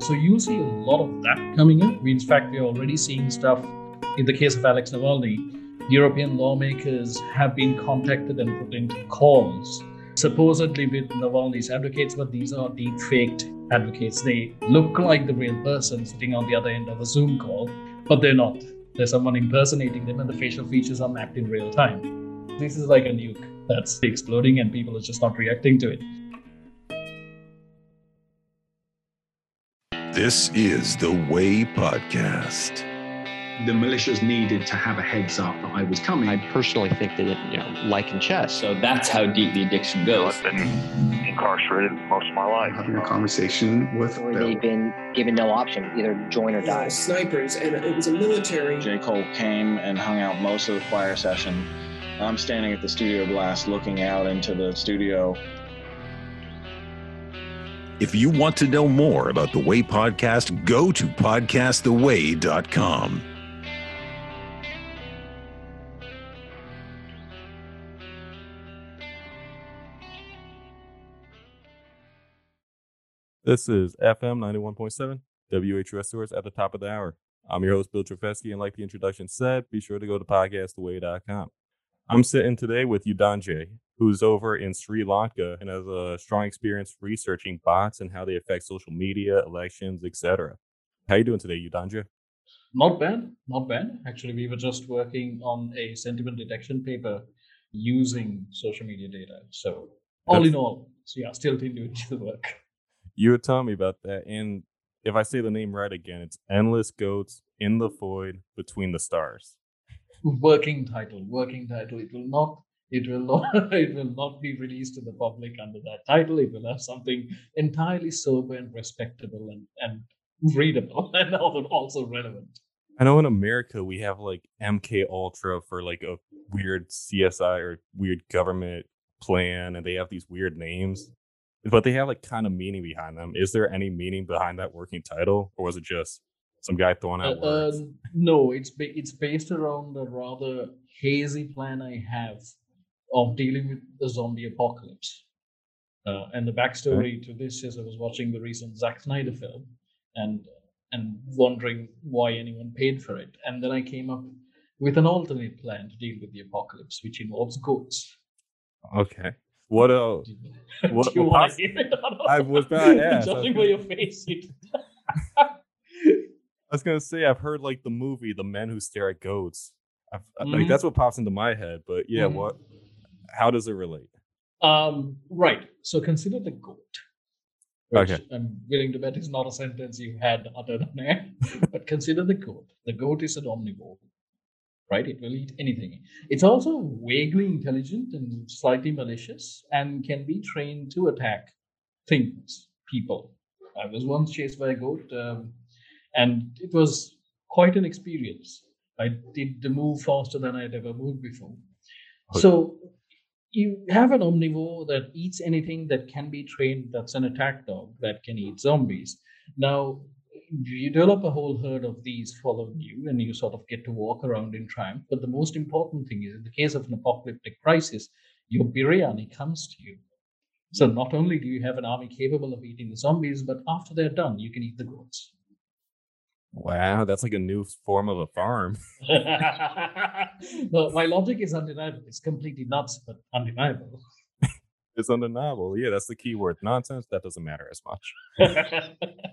So you'll see a lot of that coming up. In fact, we're already seeing stuff in the case of Alex Navalny. European lawmakers have been contacted and put into calls, supposedly with Navalny's advocates, but these are deep-faked advocates. They look like the real person sitting on the other end of a Zoom call, but they're not. There's someone impersonating them, and the facial features are mapped in real time. This is like a nuke that's exploding, and people are just not reacting to it. This is the Way Podcast. The militias needed to have a heads up that I was coming. I personally think that like in chess. So that's how deep the addiction goes. I've been incarcerated most of my life. Having a conversation with Or they've been given no option, either join or die. Snipers, and it was a military. J. Cole came and hung out most of the choir session. I'm standing at the studio glass looking out into the studio. If you want to know more about the Way Podcast, go to podcasttheway.com. This is FM 91.7, WHUS Source at the top of the hour. I'm your host, Bill Trefesky, and like the introduction said, be sure to go to podcasttheway.com. I'm sitting today with Udhanjay, who's over in Sri Lanka and has a strong experience researching bots and how they affect social media, elections, etc. How you doing today, Udhanjay? Not bad, not bad. Actually, we were just working on a sentiment detection paper using social media data. So all in all, still doing the work. You were telling me about that, and if I say the name right again, it's Endless Goats in the Void Between the Stars. Working title. It will not be released to the public under that title. It will have something entirely sober and respectable and readable and also relevant. I know in America we have like MK Ultra for like a weird CSI or weird government plan, and they have these weird names. But they have like kind of meaning behind them. Is there any meaning behind that working title, or was it just some guy throwing out words? No, it's based around a rather hazy plan I have of dealing with the zombie apocalypse. And the backstory to this is I was watching the recent Zack Snyder film and wondering why anyone paid for it. And then I came up with an alternate plan to deal with the apocalypse, which involves goats. Okay. What else? What do you want to hear it? I was about to ask. Judging by your face. I was going to say, I've heard like the movie, The Men Who Stare at Goats. Like that's what pops into my head. But yeah, how does it relate? Right. So consider the goat. Which okay. I'm willing to bet is not a sentence you had uttered on air. But consider the goat. The goat is an omnivore. Right? It will eat anything. It's also vaguely intelligent and slightly malicious and can be trained to attack things, people. I was once chased by a goat and it was quite an experience. I did the move faster than I'd ever moved before. Okay. So you have an omnivore that eats anything that can be trained, that's an attack dog that can eat zombies. Now, you develop a whole herd of these following you and you sort of get to walk around in triumph. But the most important thing is in the case of an apocalyptic crisis, your biryani comes to you. So not only do you have an army capable of eating the zombies, but after they're done, you can eat the goats. Wow, that's like a new form of a farm. Well, my logic is undeniable. It's completely nuts, but undeniable. It's undeniable. Yeah, that's the key word. Nonsense, that doesn't matter as much.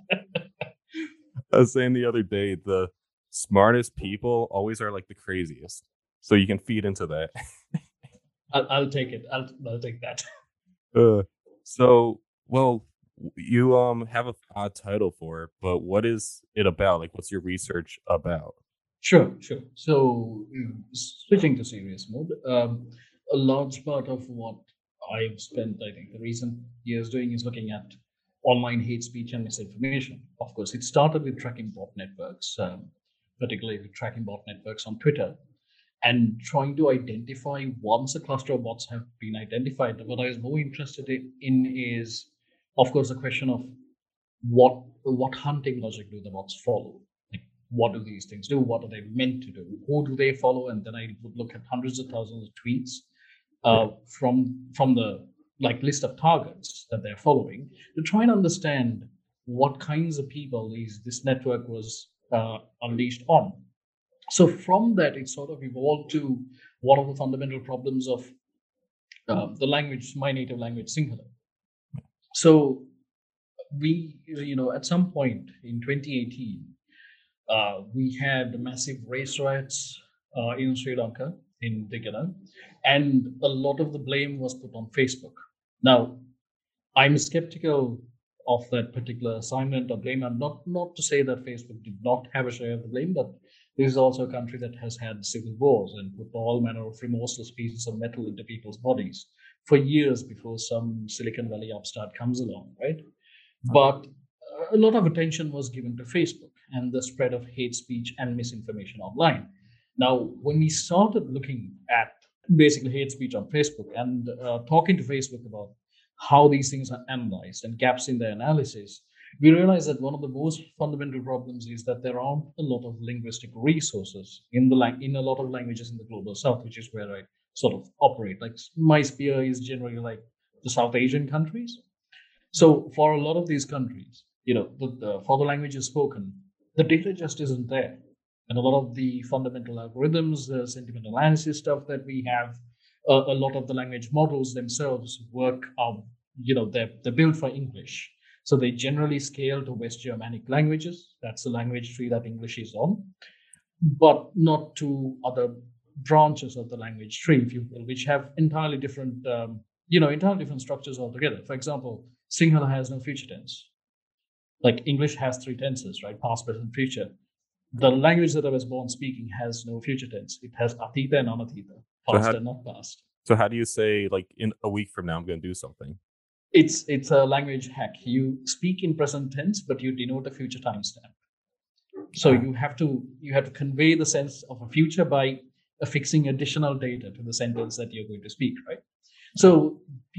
I was saying the other day, the smartest people always are like the craziest. So you can feed into that. I'll take it. I'll take that. You have a odd title for it, but what is it about? Like, what's your research about? Sure. So switching to serious mode, a large part of what I've spent, I think, the recent years doing is looking at online hate speech and misinformation. Of course, it started with tracking bot networks, particularly with tracking bot networks on Twitter, and trying to identify, once a cluster of bots have been identified, what I was more interested in is, of course, the question of what hunting logic do the bots follow? Like, what do these things do? What are they meant to do? Who do they follow? And then I would look at hundreds of thousands of tweets from the list of targets that they're following to try and understand what kinds of people this network was unleashed on. So from that, it sort of evolved to one of the fundamental problems of the language, my native language, Sinhala. So we, at some point in 2018, we had massive race riots in Sri Lanka, in Digana, and a lot of the blame was put on Facebook. Now, I'm skeptical of that particular assignment or blame. I'm not to say that Facebook did not have a share of the blame, but this is also a country that has had civil wars and put all manner of remorseless pieces of metal into people's bodies for years before some Silicon Valley upstart comes along, right? But a lot of attention was given to Facebook and the spread of hate speech and misinformation online. Now, when we started looking at basically hate speech on Facebook and talking to Facebook about how these things are analyzed and gaps in their analysis, we realized that one of the most fundamental problems is that there aren't a lot of linguistic resources in a lot of languages in the global south, which is where I sort of operate. Like my sphere is generally like the South Asian countries. So for a lot of these countries, for the languages spoken, the data just isn't there. And a lot of the fundamental algorithms, the sentiment analysis stuff that we have, a lot of the language models themselves work on, they're built for English. So they generally scale to West Germanic languages. That's the language tree that English is on, but not to other branches of the language tree, if you will, which have entirely different, entirely different structures altogether. For example, Sinhala has no future tense. Like English has three tenses, right? Past, present, future. The language that I was born speaking has no future tense. It has atita and anatita, past and not past. So how do you say, like, in a week from now, I'm going to do something? It's a language hack. You speak in present tense, but you denote a future timestamp. So you have to convey the sense of a future by affixing additional data to the sentence that you're going to speak, right? So,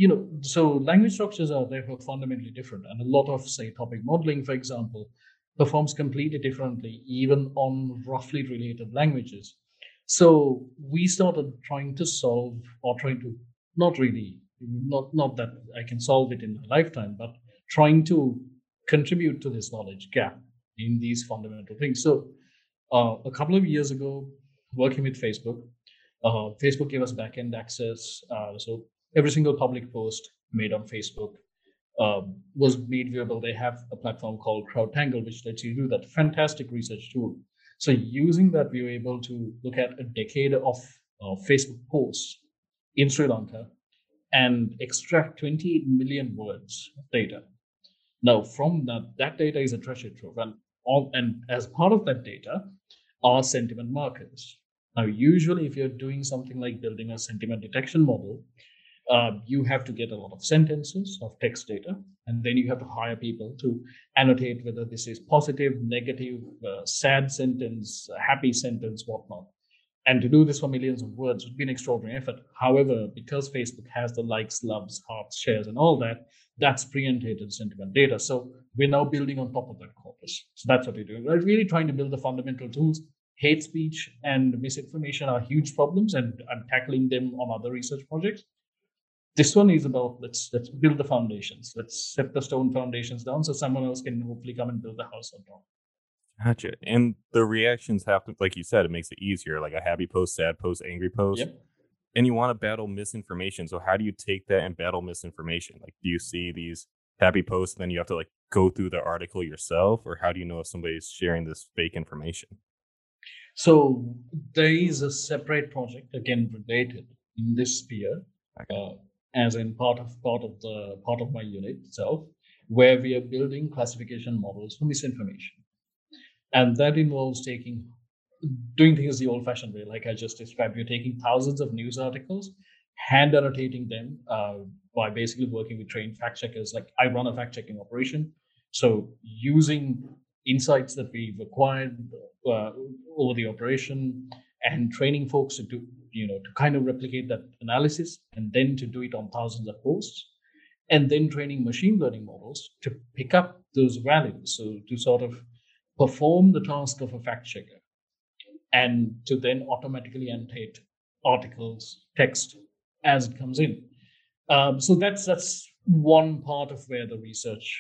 so language structures are therefore fundamentally different. And a lot of, say, topic modeling, for example, performs completely differently, even on roughly related languages. So we started trying to solve, or trying to, not that I can solve it in my lifetime, but trying to contribute to this knowledge gap in these fundamental things. So a couple of years ago, working with Facebook, Facebook gave us backend access. So every single public post made on Facebook was made viewable. They have a platform called CrowdTangle, which lets you do that. Fantastic research tool. So using that, we were able to look at a decade of Facebook posts in Sri Lanka and extract 28 million words of data. Now, from that data is a treasure trove. And as part of that data are sentiment markers. Now, usually if you're doing something like building a sentiment detection model, you have to get a lot of sentences of text data, and then you have to hire people to annotate whether this is positive, negative, sad sentence, happy sentence, whatnot. And to do this for millions of words would be an extraordinary effort. However, because Facebook has the likes, loves, hearts, shares, and all that, that's pre-annotated sentiment data. So we're now building on top of that corpus. So that's what we're doing. We're really trying to build the fundamental tools. Hate speech and misinformation are huge problems, and I'm tackling them on other research projects. This one is about let's build the foundations. Let's set the stone foundations down so someone else can hopefully come and build the house on top. Gotcha. And the reactions happen, like you said, it makes it easier. Like a happy post, sad post, angry post. Yep. And you want to battle misinformation. So how do you take that and battle misinformation? Like, do you see these happy posts and then you have to like go through the article yourself, or how do you know if somebody's sharing this fake information? So there is a separate project, again related in this sphere, as in part of my unit itself, where we are building classification models for misinformation. And that involves doing things the old-fashioned way, like I just described. You're taking thousands of news articles, hand annotating them by basically working with trained fact checkers. Like I run a fact-checking operation, so using insights that we've acquired over the operation and training folks to kind of replicate that analysis, and then to do it on thousands of posts, and then training machine learning models to pick up those values. So to sort of perform the task of a fact checker and to then automatically annotate articles, text as it comes in. So that's one part of where the research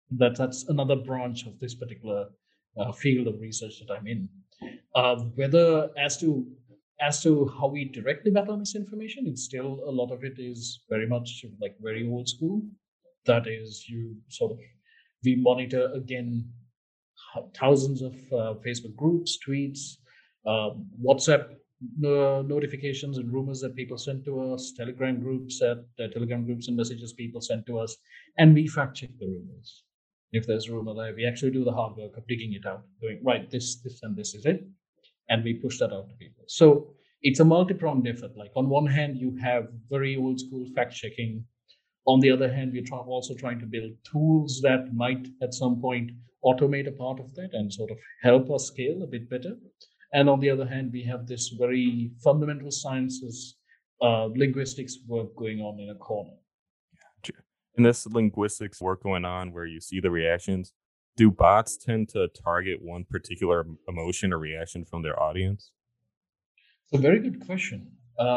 That's another branch of this particular field of research that I'm in. Whether as to how we directly battle misinformation, it's still a lot of it is very much like very old school. That is, we monitor again thousands of Facebook groups, tweets, WhatsApp notifications and rumors that people send to us, Telegram groups and messages people send to us, and we fact check the rumors. If there's a rumor there, we actually do the hard work of digging it out, going, right, this, and this is it. And we push that out to people. So it's a multi-pronged effort. Like on one hand, you have very old school fact checking. On the other hand, we're also trying to build tools that might at some point automate a part of that and sort of help us scale a bit better. And on the other hand, we have this very fundamental sciences, linguistics work going on in a corner. And this linguistics work going on where you see the reactions, do bots tend to target one particular emotion or reaction from their audience? It's a very good question.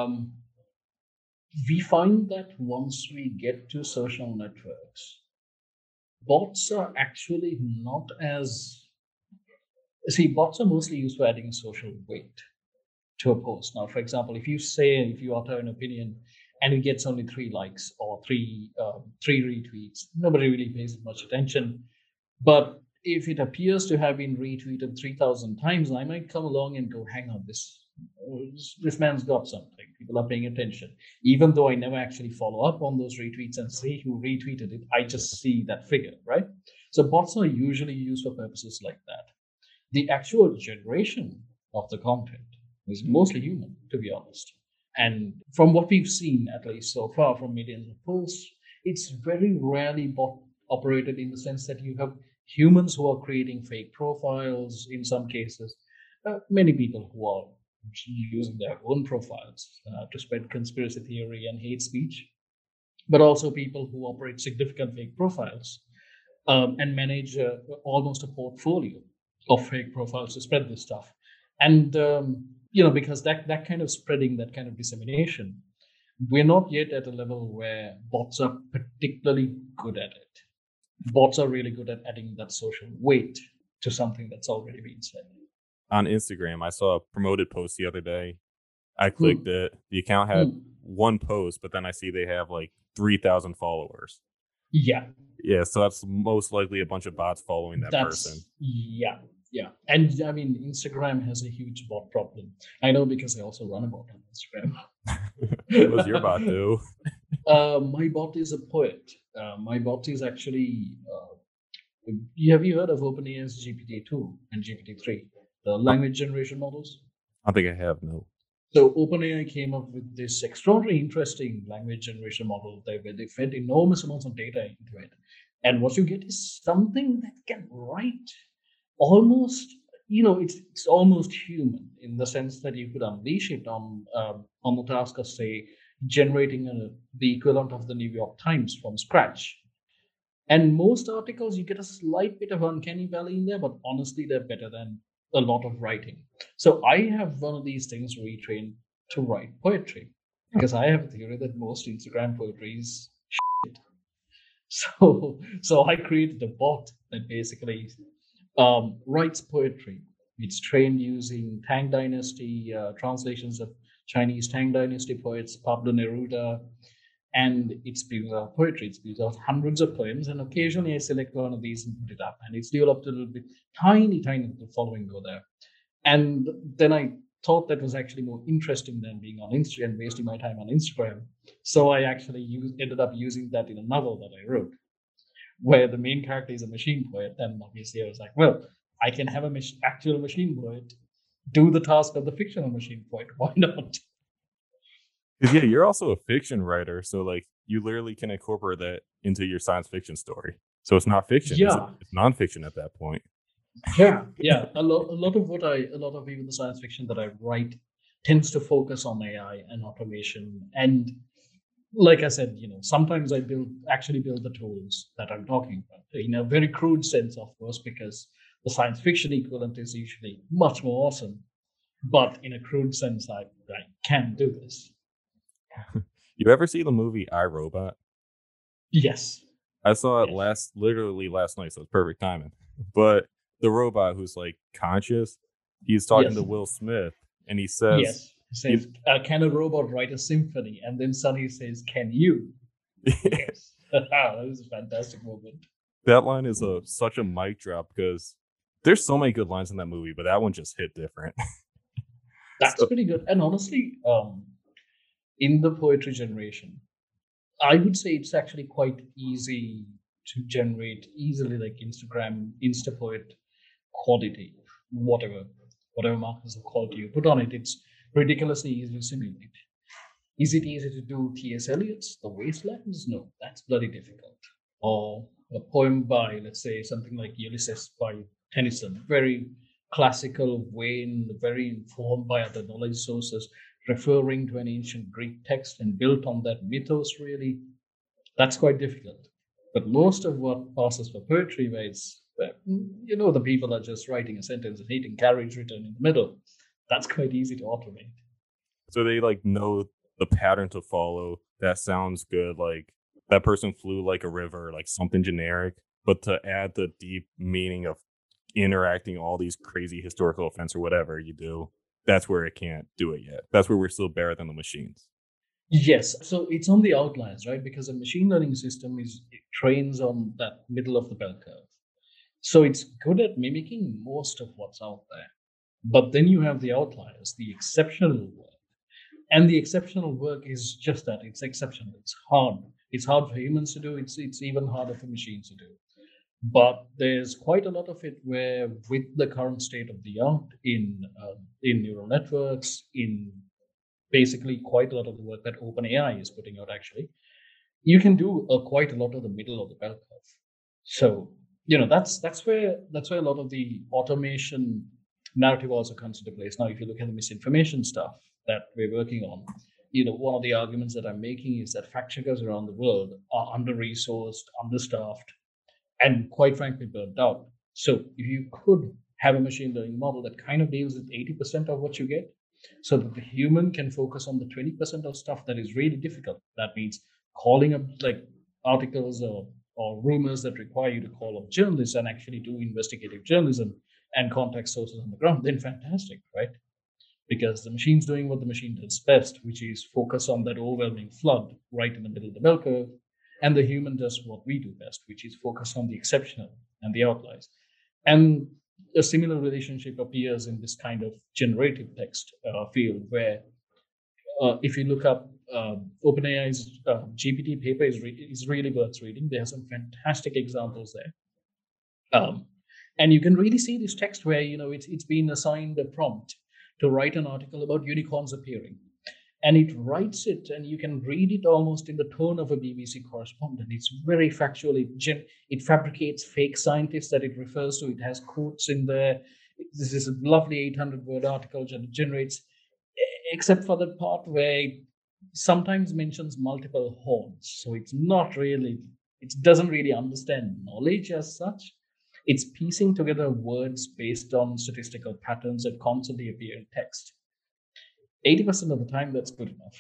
We find that once we get to social networks, bots are actually not as... See, bots are mostly used for adding social weight to a post. Now, for example, if you utter an opinion and it gets only 3 likes or three retweets, nobody really pays much attention. But if it appears to have been retweeted 3,000 times, I might come along and go, hang on, this man's got something. People are paying attention. Even though I never actually follow up on those retweets and see who retweeted it, I just see that figure, right? So bots are usually used for purposes like that. The actual generation of the content is mostly human, to be honest. And from what we've seen, at least so far, from millions of posts, it's very rarely bot operated in the sense that you have humans who are creating fake profiles in some cases, many people who are using their own profiles to spread conspiracy theory and hate speech, but also people who operate significant fake profiles and manage almost a portfolio of fake profiles to spread this stuff. And because that kind of spreading, that kind of dissemination, we're not yet at a level where bots are particularly good at it. Bots are really good at adding that social weight to something that's already been said. On Instagram, I saw a promoted post the other day. I clicked it. The account had one post, but then I see they have like 3,000 followers. Yeah. Yeah, so that's most likely a bunch of bots following that person. Yeah. And I mean, Instagram has a huge bot problem. I know because I also run a bot on Instagram. What does your bot do? My bot is a poet. My bot is actually... have you heard of OpenAI's GPT-2 and GPT-3, the language generation models? I think I have, no. So OpenAI came up with this extraordinarily interesting language generation model where they fed enormous amounts of data into it. And what you get is something that can write almost, it's almost human in the sense that you could unleash it on the task of, say, generating the equivalent of the New York Times from scratch. And most articles, you get a slight bit of uncanny valley in there, but honestly, they're better than a lot of writing. So I have one of these things retrained to write poetry because I have a theory that most Instagram poetry is shit. So I created a bot that basically writes poetry. It's trained using Tang Dynasty translations of Chinese Tang Dynasty poets, Pablo Neruda, and it spews out poetry. It spews out hundreds of poems, and occasionally I select one of these and put it up, and it's developed a little bit, tiny following go there. And then I thought that was actually more interesting than being on Instagram, wasting my time on Instagram. So I actually ended up using that in a novel that I wrote, where the main character is a machine poet. And obviously I was like, well, I can have an actual machine poet do the task of the fictional machine poet. Why not? Yeah, you're also a fiction writer, so like you literally can incorporate that into your science fiction story. So it's not fiction; it's nonfiction at that point. Yeah. A lot of even the science fiction that I write tends to focus on AI and automation. And like I said, sometimes I actually build the tools that I'm talking about in a very crude sense, of course, because the science fiction equivalent is usually much more awesome. But in a crude sense, I can do this. You ever see the movie I, Robot? Yes. I saw it Yes. literally last night, so it's perfect timing. But the robot who's like conscious, he's talking to Yes. Will Smith, and he says, Yes. He says, can a robot write a symphony? And then Sonny says, can you? Yes. That was a fantastic moment. that line is such a mic drop because there's so many good lines in that movie, but that one just hit different. That's So- pretty good. And honestly, in the poetry generation, I would say it's actually quite easy to generate easily, like Instagram, Instapoet quality, whatever markers of quality you put on it. It's ridiculously easy to simulate. Is it easy to do T.S. Eliot's The Wastelands? No, that's bloody difficult. Or a poem by, let's say, something like Ulysses by Tennyson, very classical vein, very informed by other knowledge sources, referring to an ancient Greek text and built on that mythos, really. That's quite difficult. But most of what passes for poetry, where it's, the people are just writing a sentence and hitting carriage return in the middle, that's quite easy to automate. So they like know the pattern to follow. That sounds good. Like that person flew like a river, like something generic. But to add the deep meaning of interacting all these crazy historical events or whatever you do, that's where it can't do it yet. That's where we're still better than the machines. Yes, so it's on the outliers, right? Because a machine learning system it trains on that middle of the bell curve. So it's good at mimicking most of what's out there. But then you have the outliers, the exceptional work. And the exceptional work is just that, it's exceptional. It's hard. It's hard for humans to do, it's even harder for machines to do. But there's quite a lot of it where, with the current state of the art in neural networks, in basically quite a lot of the work that OpenAI is putting out, actually, you can do quite a lot of the middle of the bell curve. So that's where a lot of the automation narrative also comes into place. Now, if you look at the misinformation stuff that we're working on, one of the arguments that I'm making is that fact checkers around the world are under-resourced, understaffed, and quite frankly burnt out. So if you could have a machine learning model that kind of deals with 80% of what you get, so that the human can focus on the 20% of stuff that is really difficult. That means calling up like articles or rumors that require you to call up journalists and actually do investigative journalism and contact sources on the ground, then fantastic, right? Because the machine's doing what the machine does best, which is focus on that overwhelming flood right in the middle of the bell curve. And the human does what we do best, which is focus on the exceptional and the outliers. And a similar relationship appears in this kind of generative text field, where if you look up OpenAI's GPT paper is really worth reading. There are some fantastic examples there. And you can really see this text where, it's been assigned a prompt to write an article about unicorns appearing. And it writes it, and you can read it almost in the tone of a BBC correspondent. It's very factual. It fabricates fake scientists that it refers to. It has quotes in there. This is a lovely 800-word article that it generates, except for the part where it sometimes mentions multiple horns. So it doesn't really understand knowledge as such. It's piecing together words based on statistical patterns that constantly appear in text. 80% of the time, that's good enough.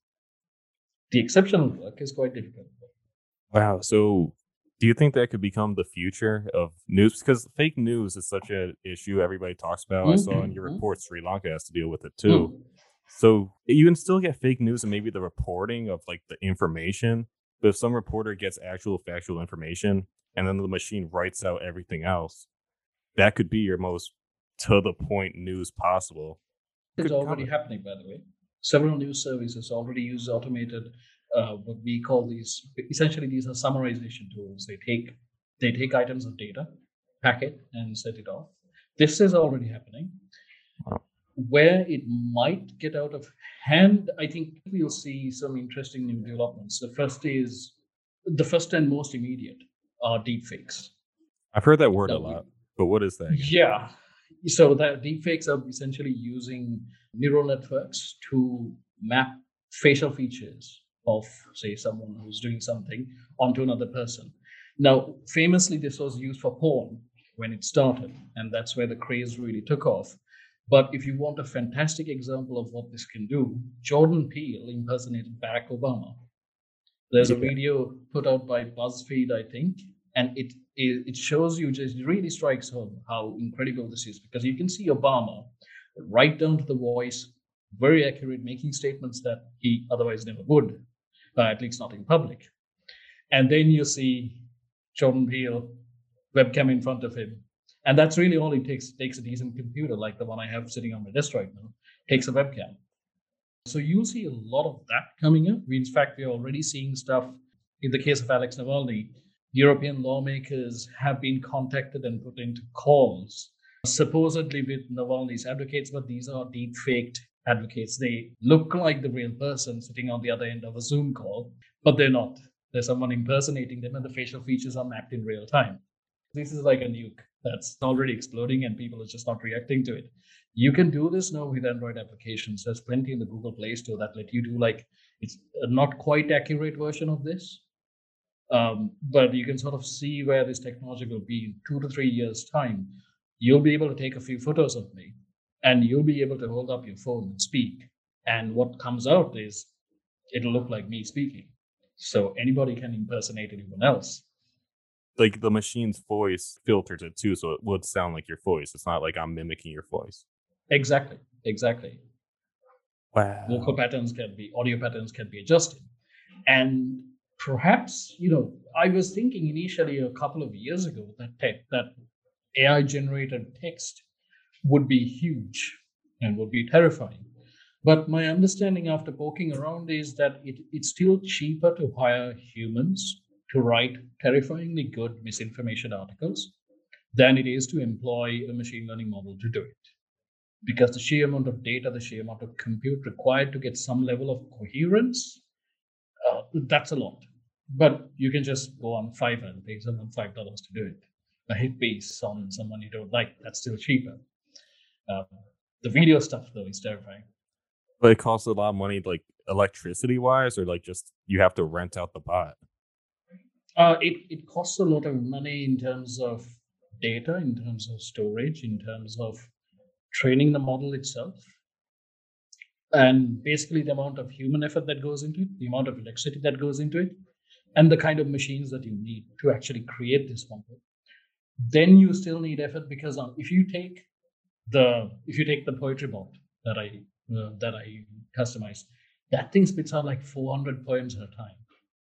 The exceptional work is quite difficult. Wow. So do you think that could become the future of news? Because fake news is such an issue everybody talks about. I saw in your report Sri Lanka has to deal with it too. So you can still get fake news and maybe the reporting of like the information. But if some reporter gets actual factual information and then the machine writes out everything else, that could be your most to the point news possible. It's already happening, by the way. Several news services already use automated, what we call these. Essentially, these are summarization tools. They take items of data, pack it, and set it off. This is already happening. Wow. Where it might get out of hand, I think we'll see some interesting new developments. The first and most immediate are deepfakes. I've heard that word a lot, but what is that again? Yeah. So the deepfakes are essentially using neural networks to map facial features of, say, someone who's doing something onto another person. Now, famously, this was used for porn when it started, and that's where the craze really took off. But if you want a fantastic example of what this can do, Jordan Peele impersonated Barack Obama. There's a video put out by BuzzFeed, I think, and it shows you, just really strikes home how incredible this is, because you can see Obama right down to the voice, very accurate, making statements that he otherwise never would, at least not in public. And then you see Jordan Peele, webcam in front of him. And that's really all it takes. It takes a decent computer like the one I have sitting on my desk right now, takes a webcam. So you'll see a lot of that coming up. In fact, we're already seeing stuff. In the case of Alex Navalny, European lawmakers have been contacted and put into calls, supposedly with Navalny's advocates, but these are deep-faked advocates. They look like the real person sitting on the other end of a Zoom call, but they're not. There's someone impersonating them, and the facial features are mapped in real time. This is like a nuke that's already exploding, and people are just not reacting to it. You can do this now with Android applications. There's plenty in the Google Play Store that let you do, like, it's a not quite accurate version of this. But you can sort of see where this technology will be in 2 to 3 years' time. You'll be able to take a few photos of me, and you'll be able to hold up your phone and speak. And what comes out is it'll look like me speaking. So anybody can impersonate anyone else. Like the machine's voice filters it too, so it would sound like your voice. It's not like I'm mimicking your voice. Exactly. Wow. Vocal patterns audio patterns can be adjusted. And perhaps, I was thinking initially a couple of years ago that AI generated text would be huge and would be terrifying. But my understanding after poking around is that it's still cheaper to hire humans to write terrifyingly good misinformation articles than it is to employ a machine learning model to do it. Because the sheer amount of data, the sheer amount of compute required to get some level of coherence, that's a lot. But you can just go on Fiverr and pay someone $5 to do it. A hit piece on someone you don't like, that's still cheaper. The video stuff, though, is terrifying. But it costs a lot of money, like electricity-wise, or like just you have to rent out the bot? It costs a lot of money in terms of data, in terms of storage, in terms of training the model itself. And basically the amount of human effort that goes into it, the amount of electricity that goes into it, and the kind of machines that you need to actually create this model. Then you still need effort, because if you take the poetry bot that I customized, that thing spits out like 400 poems at a time.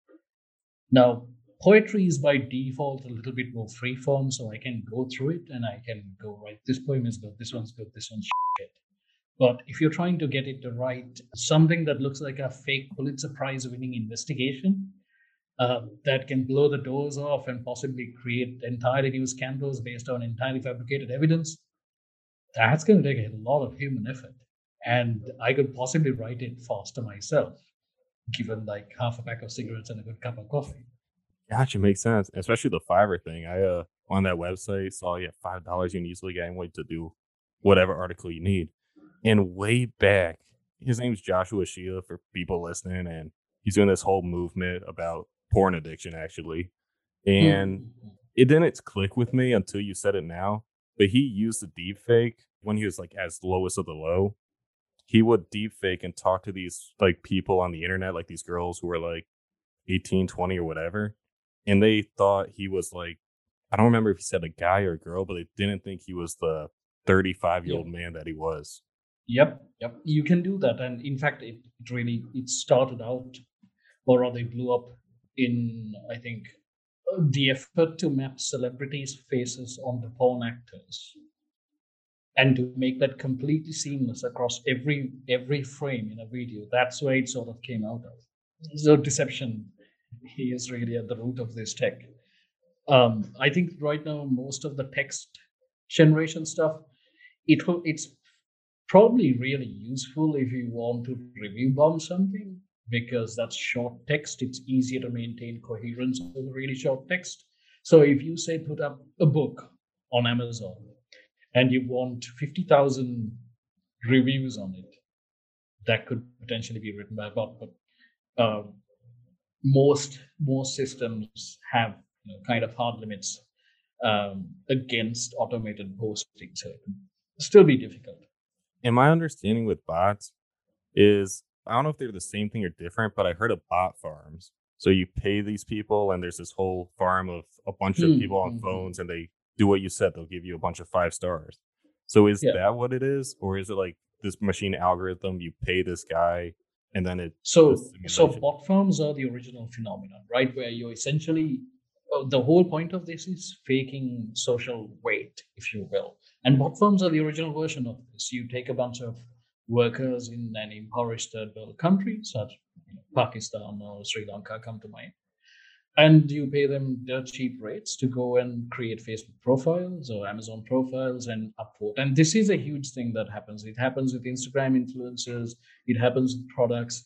Now, poetry is by default a little bit more freeform, so I can go through it and I can go, right, this poem is good, this one's good, this one's shit. But if you're trying to get it to write something that looks like a fake Pulitzer Prize winning investigation, that can blow the doors off and possibly create entirely new scandals based on entirely fabricated evidence, that's going to take a lot of human effort. And I could possibly write it faster myself, given like half a pack of cigarettes and a good cup of coffee. Gotcha, makes sense. Especially the Fiverr thing. I on that website saw you have $5 you can easily get anyone to do whatever article you need. And way back, his name's Joshua Sheila for people listening, and he's doing this whole movement about porn addiction, actually. And it didn't click with me until you said it now. But he used the deep fake when he was like as lowest of the low. He would deep fake and talk to these like people on the internet, like these girls who were like 18, 20 or whatever. And they thought he was like, I don't remember if he said a guy or a girl, but they didn't think he was the 35-year-old man that he was. Yep. You can do that. And in fact, it started out, or rather it blew up in, I think, the effort to map celebrities' faces onto porn actors and to make that completely seamless across every frame in a video. That's where it sort of came out of. So deception is really at the root of this tech. I think right now, most of the text generation stuff, it's probably really useful if you want to review bomb something, because that's short text. It's easier to maintain coherence with really short text. So if you say put up a book on Amazon and you want 50,000 reviews on it, that could potentially be written by a bot. But most systems have kind of hard limits against automated posting, so it can still be difficult. And my understanding with bots is, I don't know if they're the same thing or different, but I heard of bot farms. So you pay these people, and there's this whole farm of a bunch of people on phones, and they do what you said. They'll give you a bunch of 5 stars. So is that what it is, or is it like this machine algorithm? You pay this guy, and then it. So bot farms are the original phenomenon, right? Where you essentially the whole point of this is faking social weight, if you will. And bot farms are the original version of this. You take a bunch of workers in an impoverished third world country, such Pakistan or Sri Lanka come to mind, and you pay them dirt cheap rates to go and create Facebook profiles or Amazon profiles and upvote. And this is a huge thing that happens. It happens with Instagram influencers. It happens with products.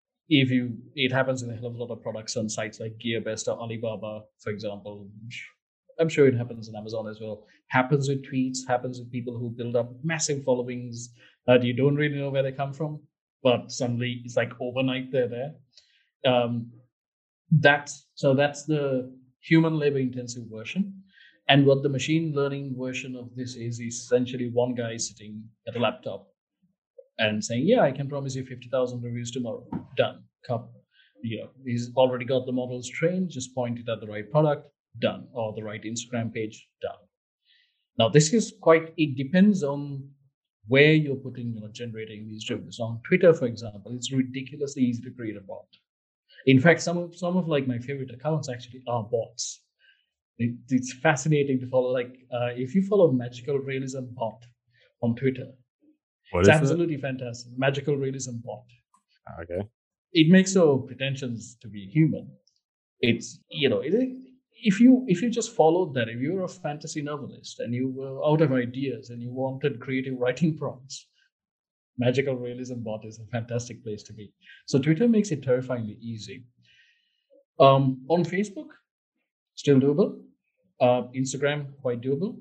It happens with a hell of a lot of products on sites like GearBest or Alibaba, for example. I'm sure it happens on Amazon as well. Happens with tweets, happens with people who build up massive followings that you don't really know where they come from, but suddenly it's like overnight they're there. That's the human labor intensive version. And what the machine learning version of this is essentially one guy sitting at a laptop and saying, yeah, I can promise you 50,000 reviews tomorrow. Done. He's already got the models trained, just point it at the right product, done, or the right Instagram page, done. Now, this is it depends on where you're generating these reviews. On Twitter, for example, it's ridiculously easy to create a bot. In fact, some of like my favorite accounts actually are bots. It's fascinating to follow. Like if you follow Magical Realism Bot on Twitter, it's absolutely fantastic. Magical Realism Bot. Okay. It makes no pretensions to be human. It's if you just followed that, if you're a fantasy novelist and you were out of ideas and you wanted creative writing prompts, Magical Realism Bot is a fantastic place to be. So Twitter makes it terrifyingly easy. On Facebook, still doable. Instagram, quite doable.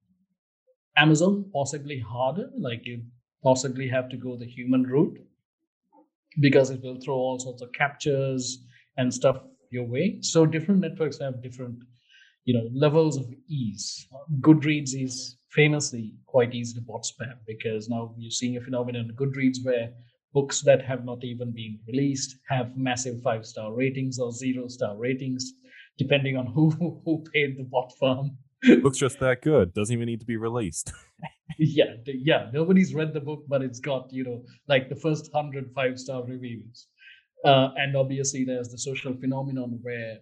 Amazon, possibly harder. Like you possibly have to go the human route because it will throw all sorts of captures and stuff your way. So different networks have different, levels of ease. Goodreads is famously quite easy to bot spam because now you're seeing a phenomenon in Goodreads where books that have not even been released have massive 5-star ratings or 0-star ratings, depending on who paid the bot farm. Book's just that good. Doesn't even need to be released. Yeah. Nobody's read the book, but it's got, like the first 100 5-star reviews. And obviously there's the social phenomenon where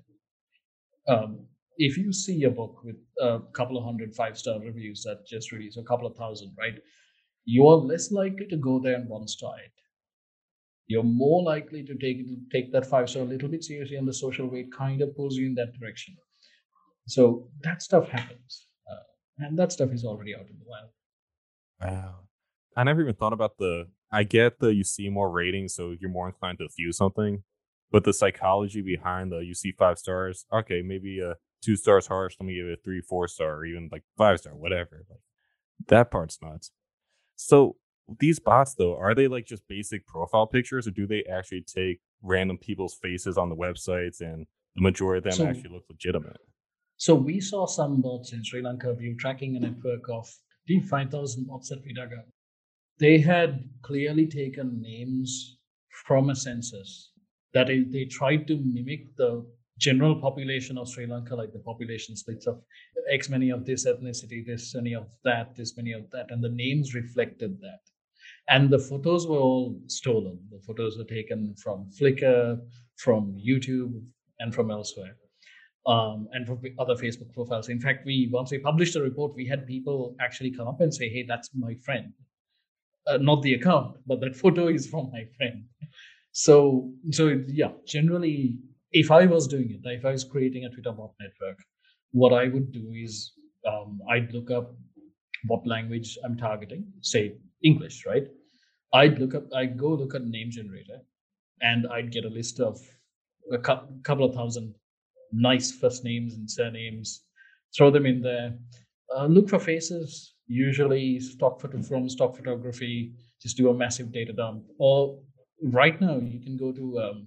if you see a book with a couple of 100 5-star reviews that just released, a couple of thousand, right? You are less likely to go there and one-star it. You're more likely to take that 5-star a little bit seriously, and the social weight kind of pulls you in that direction. So that stuff happens. And that stuff is already out in the wild. Wow. I never even thought about I get that you see more ratings, so you're more inclined to view something. But the psychology behind you see 5 stars. Okay, maybe 2 stars harsh. Let me give it a 3, 4-star, or even like 5-star, whatever. Like, that part's nuts. So these bots, though, are they like just basic profile pictures, or do they actually take random people's faces on the websites, and the majority of them actually look legitimate? So we saw some bots in Sri Lanka. We were tracking a network of 5,000 bots that we dug up. They had clearly taken names from a census that they tried to mimic the general population of Sri Lanka, like the population splits of X many of this ethnicity, this many of that, this many of that, and the names reflected that. And the photos were all stolen. The photos were taken from Flickr, from YouTube, and from elsewhere. And from other Facebook profiles. In fact, once we published the report, we had people actually come up and say, hey, that's my friend. Not the account, but that photo is from my friend. So yeah, generally, if I was doing it, if I was creating a Twitter bot network, what I would do is I'd look up what language I'm targeting, say English, right? I'd go look at name generator, and I'd get a list of a couple of thousand nice first names and surnames, throw them in there, look for faces, usually from stock photography, just do a massive data dump. Or right now you can go to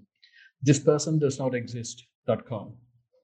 thispersondoesnotexist.com.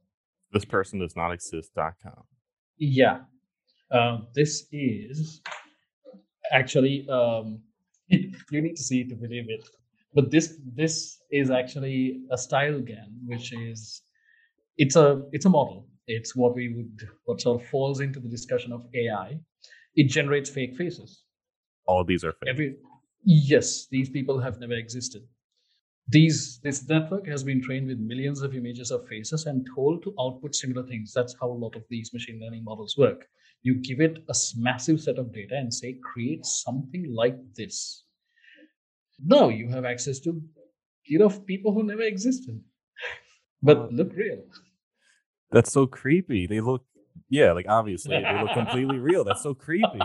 Thispersondoesnotexist.com. Yeah. This is actually, you need to see it to believe it. But this is actually a style GAN, which is it's a model. It's what sort of falls into the discussion of AI. It generates fake faces. All of these are fake. Yes, these people have never existed. This network has been trained with millions of images of faces and told to output similar things. That's how a lot of these machine learning models work. You give it a massive set of data and say, create something like this. Now you have access to, people who never existed, but look real. That's so creepy. They look, obviously they look completely real. That's so creepy.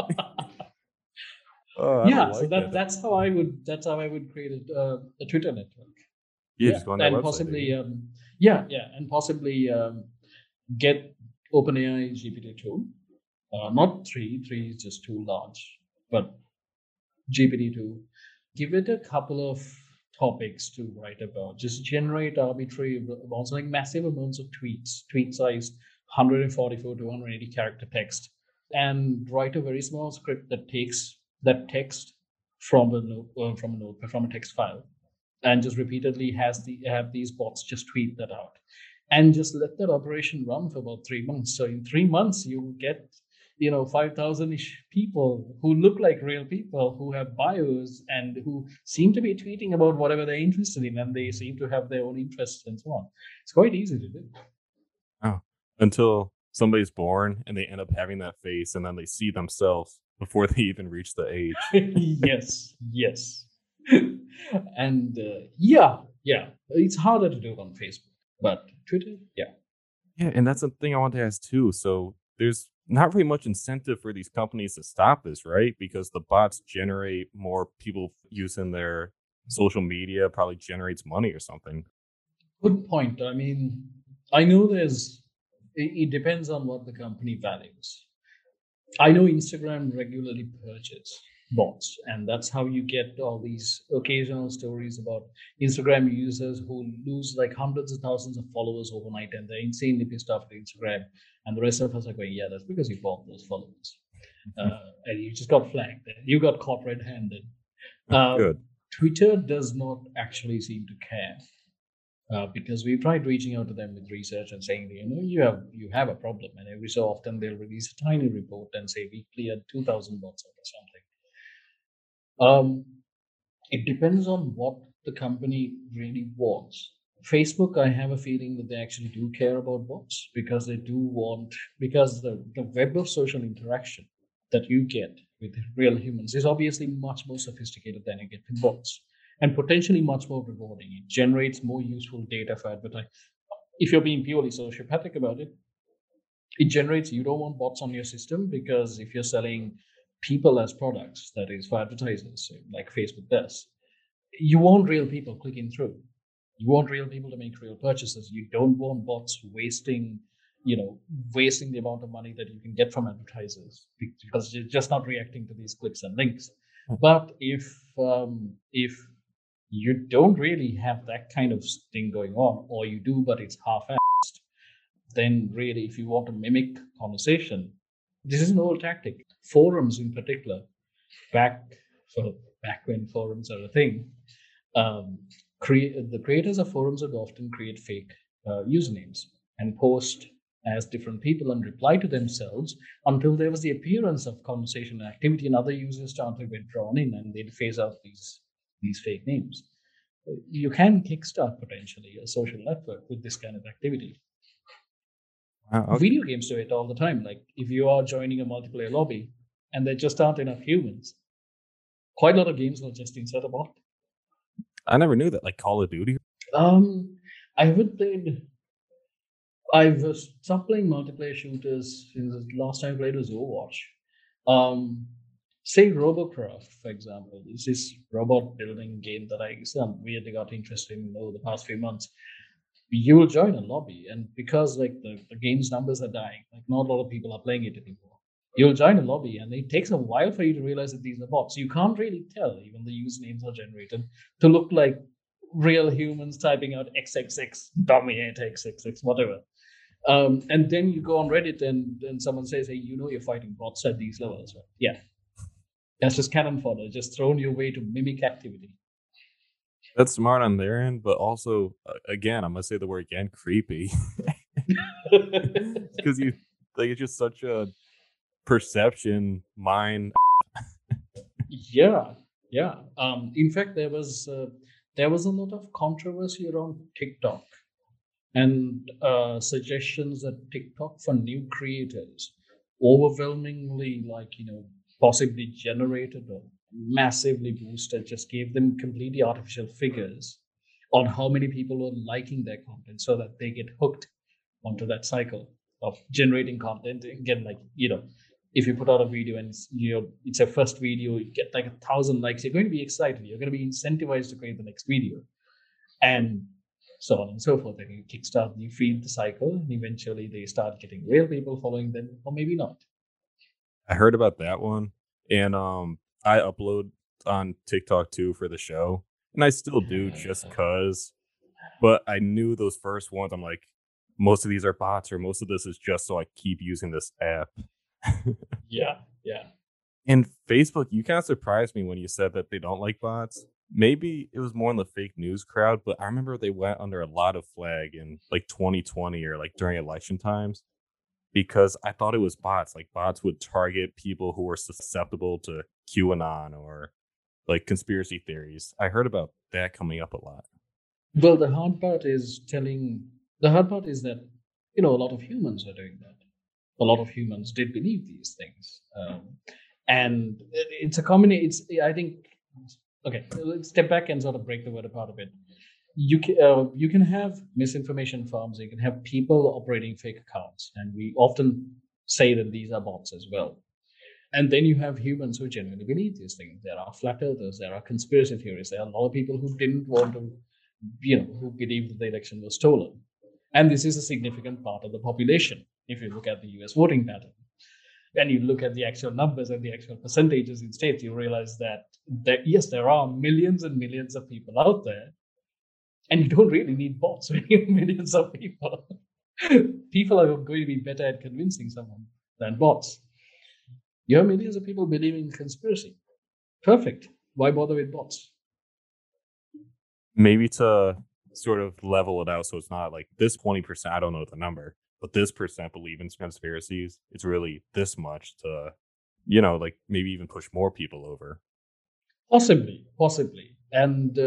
So that's how I would create a Twitter network. Just go on their and website, possibly and possibly get OpenAI GPT-2, not 3. 3 is just too large, but GPT-2. Give it a couple of topics to write about. Just generate arbitrary amounts, like massive amounts of tweets, tweet size 144 to 180 character text, and write a very small script that takes that text from a text file, and just repeatedly have these bots just tweet that out, and just let that operation run for about 3 months. So in 3 months, you get 5,000-ish people who look like real people, who have bios and who seem to be tweeting about whatever they're interested in, and they seem to have their own interests and so on. It's quite easy to do. Oh, until somebody's born and they end up having that face, and then they see themselves before they even reach the age. yes. And it's harder to do it on Facebook, but Twitter, yeah, and that's the thing I want to ask too. So there's not very much incentive for these companies to stop this, right? Because the bots generate more people using their social media, probably generates money or something. Good point. I mean, I know it depends on what the company values. I know Instagram regularly purchases bots, and that's how you get all these occasional stories about Instagram users who lose like hundreds of thousands of followers overnight, and they're insanely pissed off at Instagram. And the rest of us are going, yeah, that's because you bought those followers. And you just got flagged. You got caught red-handed. Good. Twitter does not actually seem to care, because we've tried reaching out to them with research and saying, you have a problem. And every so often they'll release a tiny report and say, we cleared 2,000 bots or something. It depends on what the company really wants. Facebook, I have a feeling that they actually do care about bots, because they do because the web of social interaction that you get with real humans is obviously much more sophisticated than you get with bots, and potentially much more rewarding. It generates more useful data for advertising. If you're being purely sociopathic about it, you don't want bots on your system, because if you're selling people as products, that is for advertisers, like Facebook does, you want real people clicking through. You want real people to make real purchases. You don't want bots wasting the amount of money that you can get from advertisers, because you're just not reacting to these clicks and links. But if you don't really have that kind of thing going on, or you do, but it's half-assed, then really, if you want to mimic conversation, this is an old tactic. Forums in particular, back when forums are a thing, the creators of forums would often create fake usernames and post as different people and reply to themselves until there was the appearance of conversation and activity, and other users started to get drawn in, and they'd phase out these fake names. You can kickstart potentially a social network with this kind of activity. Okay. Video games do it all the time. Like if you are joining a multiplayer lobby and there just aren't enough humans, quite a lot of games will just insert a bot. I never knew that. Like Call of Duty. I haven't played. I've stopped playing multiplayer shooters since the last time I played was Overwatch. Say Robocraft, for example, is this robot building game that I weirdly got interested in over the past few months. You will join a lobby, and because like the game's numbers are dying, like not a lot of people are playing it anymore. You'll join a lobby, and it takes a while for you to realize that these are bots. You can't really tell, even the usernames are generated to look like real humans typing out XXX, dominate XXX, whatever. And then you go on Reddit, and someone says, hey, you're fighting bots at these levels. Right? Yeah. That's just cannon fodder, just thrown your way to mimic activity. That's smart on their end, but also, again, I'm gonna say the word again, creepy, because you like it's just such a perception mind. Yeah. In fact, there was a lot of controversy around TikTok and suggestions that TikTok for new creators overwhelmingly, possibly generated or massively boosted, just gave them completely artificial figures on how many people were liking their content so that they get hooked onto that cycle of generating content. Again, if you put out a video and it's a first video, you get 1,000 likes, you're going to be excited. You're going to be incentivized to create the next video, and so on and so forth. And you kickstart, you feed the cycle, and eventually they start getting real people following them, or maybe not. I heard about that one, and I upload on TikTok too for the show, and I still do just cause. But I knew those first ones. I'm like, most of these are bots, or most of this is just so I keep using this app. Yeah. And Facebook, you kind of surprised me when you said that they don't like bots. Maybe it was more in the fake news crowd, but I remember they went under a lot of flag in 2020 or during election times, because I thought it was bots. Like bots would target people who were susceptible to QAnon or conspiracy theories. I heard about that coming up a lot. Well, the hard part is that a lot of humans are doing that. A lot of humans did believe these things, and it's a combination. I think. Okay, let's step back and sort of break the word apart a bit. You can have misinformation farms. You can have people operating fake accounts, and we often say that these are bots as well. And then you have humans who genuinely believe these things. There are flat earthers. There are conspiracy theorists. There are a lot of people who didn't want to, who believed that the election was stolen. And this is a significant part of the population. If you look at the US voting pattern and you look at the actual numbers and the actual percentages in states, you realize that yes, there are millions and millions of people out there, and you don't really need bots when you have millions of people. People are going to be better at convincing someone than bots. You have millions of people believing in conspiracy. Perfect. Why bother with bots? Maybe to sort of level it out so it's not this 20%, I don't know the number, but this percent believe in conspiracies. It's really this much to, maybe even push more people over. Possibly. And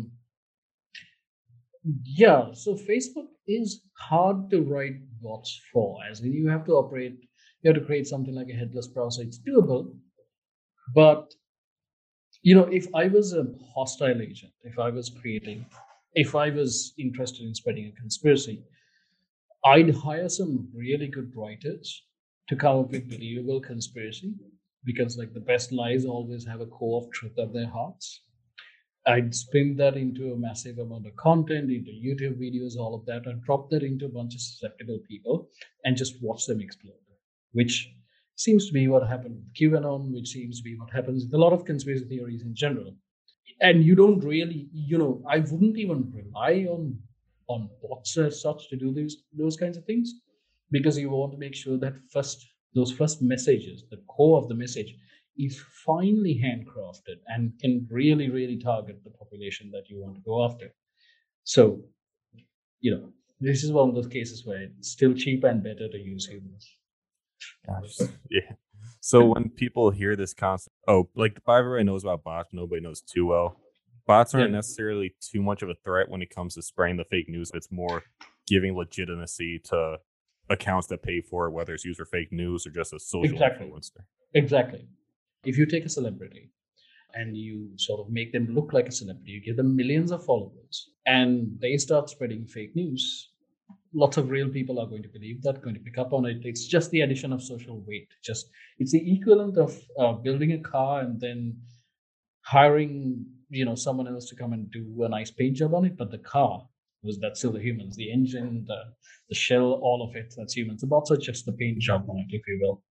so Facebook is hard to write bots for, as in you have to create something like a headless browser. It's doable, but if I was a hostile agent, if I was interested in spreading a conspiracy, I'd hire some really good writers to come up with believable conspiracy, because the best lies always have a core of truth at their hearts. I'd spin that into a massive amount of content, into YouTube videos, all of that, and drop that into a bunch of susceptible people and just watch them explode, which seems to be what happened with QAnon, which seems to be what happens with a lot of conspiracy theories in general. And you don't really, I wouldn't even rely on bots as such to do those kinds of things, because you want to make sure that those first messages, the core of the message, is finely handcrafted and can really, really target the population that you want to go after. So, this is one of those cases where it's still cheaper and better to use humans. Gosh, yeah. So when people hear this concept, everybody knows about bots, nobody knows too well. Bots aren't necessarily too much of a threat when it comes to spraying the fake news. It's more giving legitimacy to accounts that pay for it, whether it's used for fake news or just a social influencer. Exactly. If you take a celebrity and you sort of make them look like a celebrity, you give them millions of followers, and they start spreading fake news, lots of real people are going to believe that, going to pick up on it. It's just the addition of social weight. It's the equivalent of building a car and then hiring someone else to come and do a nice paint job on it, but the car, that's still the humans. The engine, the shell, all of it, that's humans. The bots are just the paint job on it, if you will.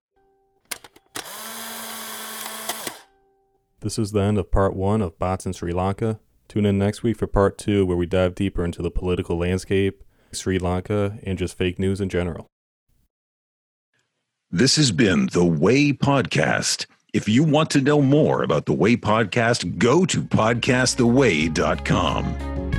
This is the end of part 1 of Bots in Sri Lanka. Tune in next week for part 2, where we dive deeper into the political landscape, Sri Lanka, and just fake news in general. This has been The Way Podcast. If you want to know more about the Way podcast, go to podcasttheway.com.